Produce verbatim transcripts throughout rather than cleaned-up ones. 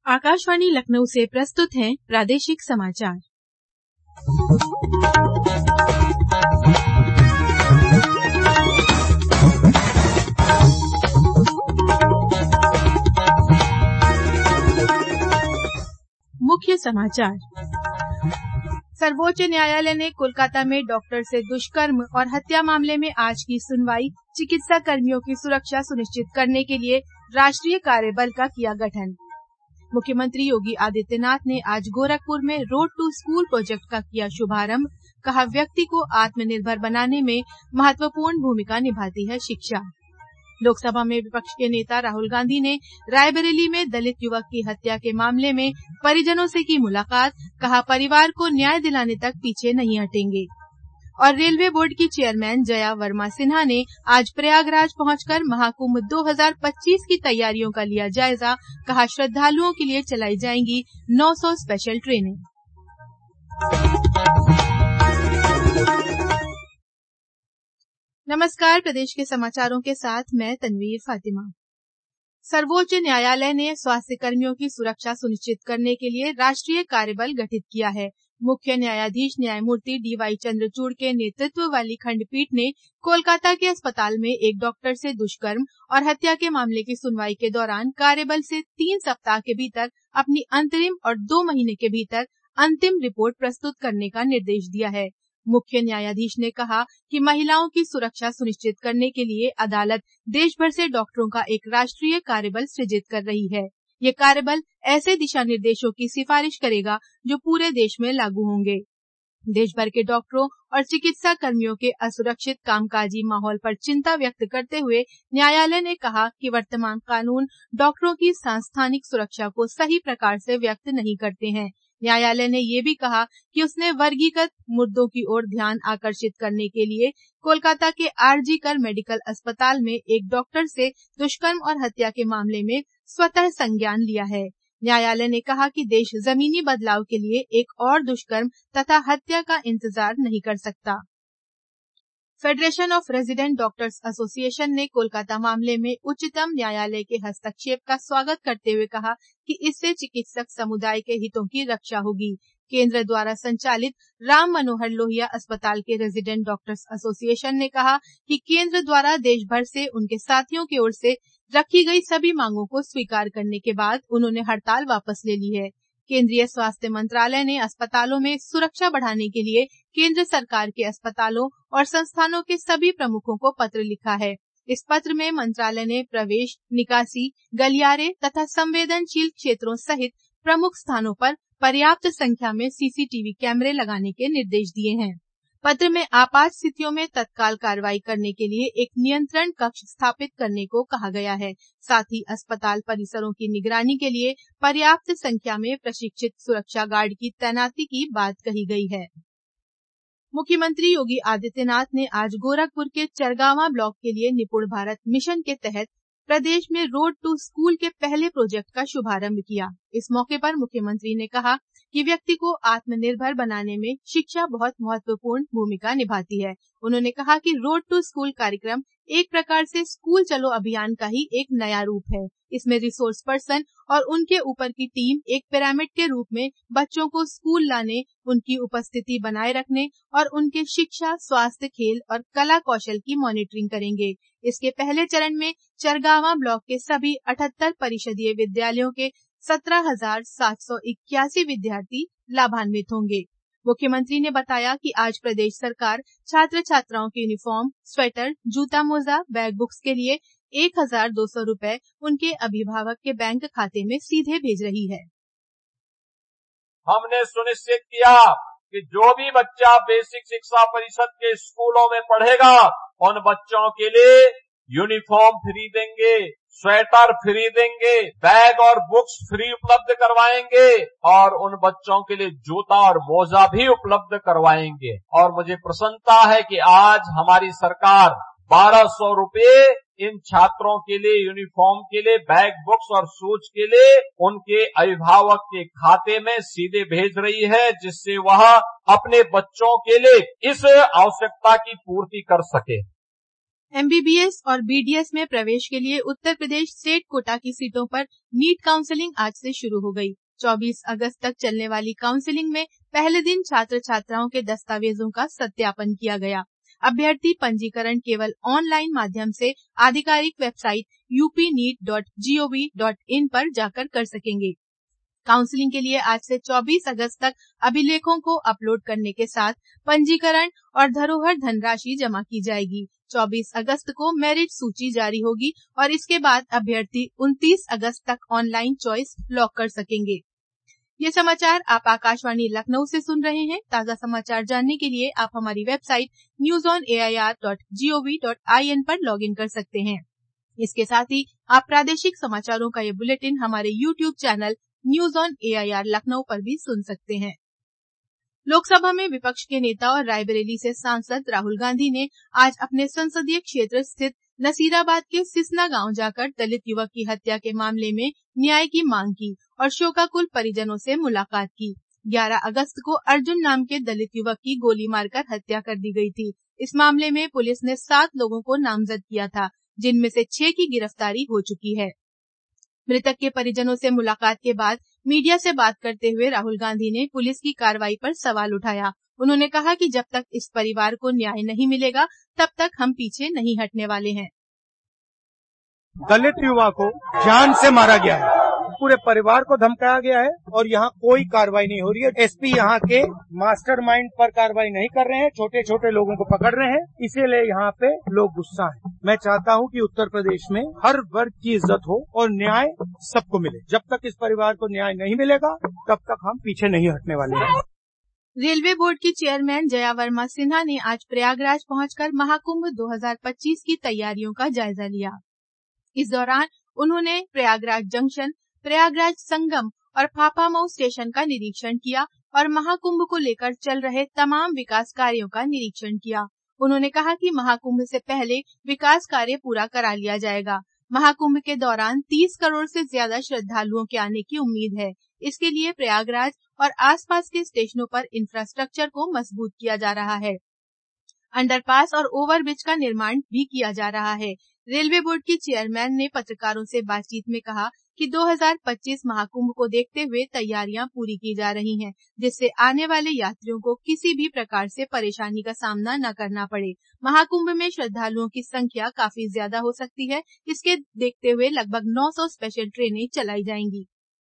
आकाशवाणी लखनऊ से प्रस्तुत हैं प्रादेशिक समाचार। मुख्य समाचार। सर्वोच्च न्यायालय ने कोलकाता में डॉक्टर से दुष्कर्म और हत्या मामले में आज की सुनवाई। चिकित्सा कर्मियों की सुरक्षा सुनिश्चित करने के लिए राष्ट्रीय कार्यबल का किया गठन। मुख्यमंत्री योगी आदित्यनाथ ने आज गोरखपुर में रोड टू स्कूल प्रोजेक्ट का किया शुभारंभ। कहा, व्यक्ति को आत्मनिर्भर बनाने में महत्वपूर्ण भूमिका निभाती है शिक्षा। लोकसभा में विपक्ष के नेता राहुल गांधी ने रायबरेली में दलित युवक की हत्या के मामले में परिजनों से की मुलाकात। कहा, परिवार को न्याय दिलाने तक पीछे नहीं हटेंगे। और रेलवे बोर्ड की चेयरमैन जया वर्मा सिन्हा ने आज प्रयागराज पहुंचकर महाकुंभ दो हज़ार पच्चीस की तैयारियों का लिया जायजा। कहा, श्रद्धालुओं के लिए चलाई जाएंगी नौ सौ स्पेशल ट्रेनें। नमस्कार, प्रदेश के समाचारों के साथ मैं तनवीर फातिमा। सर्वोच्च न्यायालय ने स्वास्थ्य कर्मियों की सुरक्षा सुनिश्चित करने के लिए राष्ट्रीय कार्यबल गठित किया है। मुख्य न्यायाधीश न्यायमूर्ति डी वाई चंद्रचूड़ के नेतृत्व वाली खंडपीठ ने कोलकाता के अस्पताल में एक डॉक्टर से दुष्कर्म और हत्या के मामले की सुनवाई के दौरान कार्यबल से तीन सप्ताह के भीतर अपनी अंतरिम और दो महीने के भीतर अंतिम रिपोर्ट प्रस्तुत करने का निर्देश दिया है। मुख्य न्यायाधीश ने कहा कि महिलाओं की सुरक्षा सुनिश्चित करने के लिए अदालत देश भर से डॉक्टरों का एक राष्ट्रीय कार्यबल सृजित कर रही है। ये कार्यबल ऐसे दिशा निर्देशों की सिफारिश करेगा जो पूरे देश में लागू होंगे। देश भर के डॉक्टरों और चिकित्सा कर्मियों के असुरक्षित कामकाजी माहौल पर चिंता व्यक्त करते हुए न्यायालय ने कहा कि वर्तमान कानून डॉक्टरों की सांस्थानिक सुरक्षा को सही प्रकार से व्यक्त नहीं करते हैं। न्यायालय ने ये भी कहा कि उसने वर्गीकृत मुद्दों की ओर ध्यान आकर्षित करने के लिए कोलकाता के आरजी कर मेडिकल अस्पताल में एक डॉक्टर से दुष्कर्म और हत्या के मामले में स्वतः संज्ञान लिया है। न्यायालय ने कहा कि देश जमीनी बदलाव के लिए एक और दुष्कर्म तथा हत्या का इंतजार नहीं कर सकता। Federation of resident doctors association ने कोलकाता मामले में उच्चतम न्यायालय के हस्तक्षेप का स्वागत करते हुए कहा कि इससे चिकित्सक समुदाय के हितों की रक्षा होगी। केंद्र द्वारा संचालित राम मनोहर लोहिया अस्पताल के रेजिडेंट डॉक्टर्स एसोसिएशन ने कहा कि केंद्र द्वारा देश भर से उनके साथियों की ओर से रखी गई सभी मांगों को स्वीकार करने के बाद उन्होंने हड़ताल वापस ले ली है। केंद्रीय स्वास्थ्य मंत्रालय ने अस्पतालों में सुरक्षा बढ़ाने के लिए केंद्र सरकार के अस्पतालों और संस्थानों के सभी प्रमुखों को पत्र लिखा है। इस पत्र में मंत्रालय ने प्रवेश, निकासी, गलियारे तथा संवेदनशील क्षेत्रों सहित प्रमुख स्थानों पर पर्याप्त संख्या में सीसीटीवी कैमरे लगाने के निर्देश दिए हैं। पत्र में आपात स्थितियों में तत्काल कार्रवाई करने के लिए एक नियंत्रण कक्ष स्थापित करने को कहा गया है। साथ ही अस्पताल परिसरों की निगरानी के लिए पर्याप्त संख्या में प्रशिक्षित सुरक्षा गार्ड की तैनाती की बात कही गई है। मुख्यमंत्री योगी आदित्यनाथ ने आज गोरखपुर के चरगावा ब्लॉक के लिए निपुण भारत मिशन के तहत प्रदेश में रोड टू स्कूल के पहले प्रोजेक्ट का शुभारंभ किया। इस मौके पर मुख्यमंत्री ने कहा कि व्यक्ति को आत्मनिर्भर बनाने में शिक्षा बहुत महत्वपूर्ण भूमिका निभाती है। उन्होंने कहा कि रोड टू स्कूल कार्यक्रम एक प्रकार से स्कूल चलो अभियान का ही एक नया रूप है। इसमें रिसोर्स पर्सन और उनके ऊपर की टीम एक पिरामिड के रूप में बच्चों को स्कूल लाने, उनकी उपस्थिति बनाए रखने और उनके शिक्षा, स्वास्थ्य, खेल और कला कौशल की मॉनिटरिंग करेंगे। इसके पहले चरण में चरगावा ब्लॉक के सभी अठहत्तर परिषदीय विद्यालयों के सत्रह हजार सात सौ इक्यासी विद्यार्थी लाभान्वित होंगे। मुख्यमंत्री ने बताया कि आज प्रदेश सरकार छात्र छात्राओं के यूनिफॉर्म, स्वेटर, जूता मोजा, बैग बुक्स के लिए एक हजार दो सौ रूपये उनके अभिभावक के बैंक खाते में सीधे भेज रही है। हमने सुनिश्चित किया कि जो भी बच्चा बेसिक शिक्षा परिषद के स्कूलों में पढ़ेगा उन बच्चों के लिए यूनिफॉर्म फ्री देंगे, स्वेटर फ्री देंगे, बैग और बुक्स फ्री उपलब्ध करवाएंगे और उन बच्चों के लिए जूता और मोजा भी उपलब्ध करवाएंगे। और मुझे प्रसन्नता है कि आज हमारी सरकार बारह सौ रुपये इन छात्रों के लिए, यूनिफॉर्म के लिए, बैग, बुक्स और शूज के लिए उनके अभिभावक के खाते में सीधे भेज रही है, जिससे वह अपने बच्चों के लिए इस आवश्यकता की पूर्ति कर सके। एमबीबीएस और बीडीएस में प्रवेश के लिए उत्तर प्रदेश स्टेट कोटा की सीटों पर नीट काउंसलिंग आज से शुरू हो गई। चौबीस अगस्त तक चलने वाली काउंसलिंग में पहले दिन छात्र छात्राओं के दस्तावेजों का सत्यापन किया गया। अभ्यर्थी पंजीकरण केवल ऑनलाइन माध्यम से आधिकारिक website U P NEET dot G O V dot in पर जाकर कर सकेंगे। काउंसलिंग के लिए आज से चौबीस अगस्त तक अभिलेखों को अपलोड करने के साथ पंजीकरण और धरोहर धनराशि जमा की जाएगी। चौबीस अगस्त को मेरिट सूची जारी होगी और इसके बाद अभ्यर्थी उनतीस अगस्त तक ऑनलाइन चॉइस लॉक कर सकेंगे। ये समाचार आप आकाशवाणी लखनऊ से सुन रहे हैं। ताज़ा समाचार जानने के लिए आप हमारी website news on A I R dot G O V dot I N पर लॉग इन कर सकते हैं। इसके साथ ही आप प्रादेशिक समाचारों का ये बुलेटिन हमारे YouTube channel news on A I R Lucknow पर भी सुन सकते हैं। लोकसभा में विपक्ष के नेता और रायबरेली से सांसद राहुल गांधी ने आज अपने संसदीय क्षेत्र स्थित नसीराबाद के सिसना गांव जाकर दलित युवक की हत्या के मामले में न्याय की मांग की और शोकाकुल परिजनों से मुलाकात की। ग्यारह अगस्त को अर्जुन नाम के दलित युवक की गोली मारकर हत्या कर दी गई थी। इस मामले में पुलिस ने सात लोगों को नामजद किया था, जिनमें से छह की गिरफ्तारी हो चुकी है। मृतक के परिजनों से मुलाकात के बाद मीडिया से बात करते हुए राहुल गांधी ने पुलिस की कार्रवाई पर सवाल उठाया। उन्होंने कहा कि जब तक इस परिवार को न्याय नहीं मिलेगा तब तक हम पीछे नहीं हटने वाले हैं। दलित युवा को जान से मारा गया है, पूरे परिवार को धमकाया गया है और यहाँ कोई कार्रवाई नहीं हो रही है। एसपी यहाँ के मास्टरमाइंड पर कार्रवाई नहीं कर रहे हैं, छोटे छोटे लोगों को पकड़ रहे हैं, इसीलिए यहाँ पे लोग गुस्सा हैं। मैं चाहता हूँ कि उत्तर प्रदेश में हर वर्ग की इज्जत हो और न्याय सबको मिले। जब तक इस परिवार को न्याय नहीं मिलेगा तब तक हम पीछे नहीं हटने वाले हैं। रेलवे बोर्ड की चेयरमैन जया वर्मा सिन्हा ने आज प्रयागराज पहुंचकर महाकुंभ दो हज़ार पच्चीस की तैयारियों का जायजा लिया। इस दौरान उन्होंने प्रयागराज जंक्शन, प्रयागराज संगम और फाफामऊ स्टेशन का निरीक्षण किया और महाकुंभ को लेकर चल रहे तमाम विकास कार्यों का निरीक्षण किया। उन्होंने कहा कि महाकुंभ से पहले विकास कार्य पूरा करा लिया जाएगा। महाकुंभ के दौरान तीस करोड़ से ज्यादा श्रद्धालुओं के आने की उम्मीद है। इसके लिए प्रयागराज और आसपास के स्टेशनों पर इंफ्रास्ट्रक्चर को मजबूत किया जा रहा है। अंडरपास और ओवरब्रिज का निर्माण भी किया जा रहा है। रेलवे बोर्ड की चेयरमैन ने पत्रकारों से बातचीत में कहा कि दो हज़ार पच्चीस महाकुंभ को देखते हुए तैयारियां पूरी की जा रही हैं, जिससे आने वाले यात्रियों को किसी भी प्रकार से परेशानी का सामना न करना पड़े। महाकुंभ में श्रद्धालुओं की संख्या काफी ज्यादा हो सकती है। इसके देखते हुए लगभग नौ सौ स्पेशल ट्रेनें चलाई जाएंगी।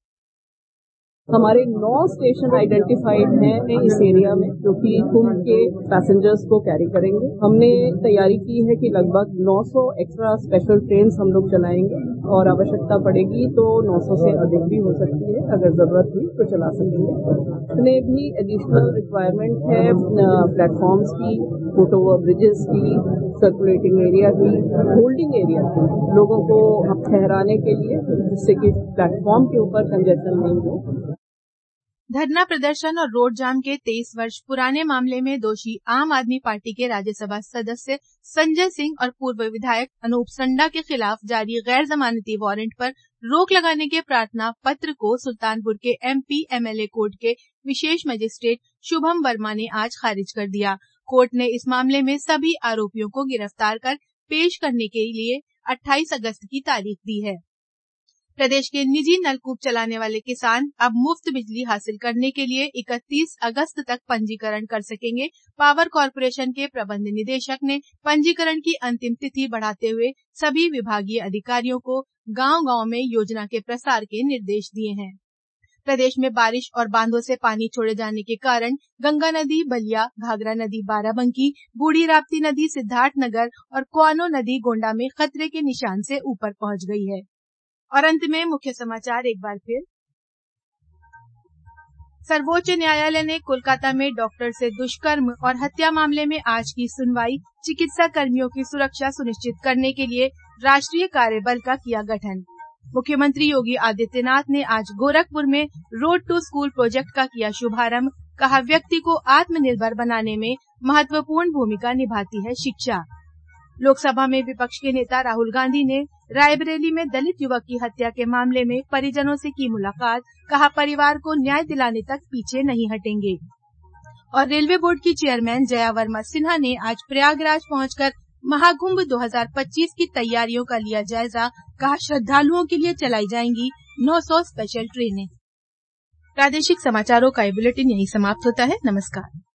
हमारे नौ स्टेशन आइडेंटिफाइड हैं इस एरिया में जो कि कुंभ के पैसेंजर्स को कैरी करेंगे। हमने तैयारी की है कि लगभग नौ सौ एक्स्ट्रा स्पेशल ट्रेन हम लोग चलाएंगे और आवश्यकता पड़ेगी तो नौ सौ से अधिक भी हो सकती है। अगर जरूरत हुई तो चला सकेंगे। इसमें भी एडिशनल रिक्वायरमेंट है प्लेटफॉर्म्स की, फुट ओवर ब्रिजेस की, सर्कुलेटिंग एरिया की, होल्डिंग एरिया की, लोगों को ठहराने के लिए, जिससे कि प्लेटफॉर्म के ऊपर कंजेशन नहीं हो। धरना प्रदर्शन और रोड जाम के तेईस वर्ष पुराने मामले में दोषी आम आदमी पार्टी के राज्यसभा सदस्य संजय सिंह और पूर्व विधायक अनूप संडा के खिलाफ जारी गैर जमानती वारंट पर रोक लगाने के प्रार्थना पत्र को सुल्तानपुर के एमपी एमएलए कोर्ट के विशेष मजिस्ट्रेट शुभम वर्मा ने आज खारिज कर दिया। कोर्ट ने इस मामले में सभी आरोपियों को गिरफ्तार कर पेश करने के लिए अट्ठाईस अगस्त की तारीख दी है। प्रदेश के निजी नलकूप चलाने वाले किसान अब मुफ्त बिजली हासिल करने के लिए इकतीस अगस्त तक पंजीकरण कर सकेंगे। पावर कॉर्पोरेशन के प्रबंध निदेशक ने पंजीकरण की अंतिम तिथि बढ़ाते हुए सभी विभागीय अधिकारियों को गांव-गांव में योजना के प्रसार के निर्देश दिए हैं। प्रदेश में बारिश और बांधों से पानी छोड़े जाने के कारण गंगा नदी बलिया, घाघरा नदी बाराबंकी, बूढ़ी राप्ती नदी सिद्धार्थनगर और कुआनो नदी गोंडा में खतरे के निशान से ऊपर पहुंच गई है। और अंत में मुख्य समाचार एक बार फिर। सर्वोच्च न्यायालय ने कोलकाता में डॉक्टर से दुष्कर्म और हत्या मामले में आज की सुनवाई। चिकित्सा कर्मियों की सुरक्षा सुनिश्चित करने के लिए राष्ट्रीय कार्यबल का किया गठन। मुख्यमंत्री योगी आदित्यनाथ ने आज गोरखपुर में रोड टू स्कूल प्रोजेक्ट का किया शुभारंभ। कहा, व्यक्ति को आत्मनिर्भर बनाने में महत्वपूर्ण भूमिका निभाती है शिक्षा। लोकसभा में विपक्ष के नेता राहुल गांधी ने रायबरेली में दलित युवक की हत्या के मामले में परिजनों से की मुलाकात। कहा, परिवार को न्याय दिलाने तक पीछे नहीं हटेंगे। और रेलवे बोर्ड की चेयरमैन जया वर्मा सिन्हा ने आज प्रयागराज पहुंचकर महाकुंभ दो हज़ार पच्चीस की तैयारियों का लिया जायजा, कहा श्रद्धालुओं के लिए चलाई जाएंगी नौ सौ स्पेशल ट्रेनें। प्रादेशिक समाचारों का ये बुलेटिन यहीं समाप्त होता है। नमस्कार।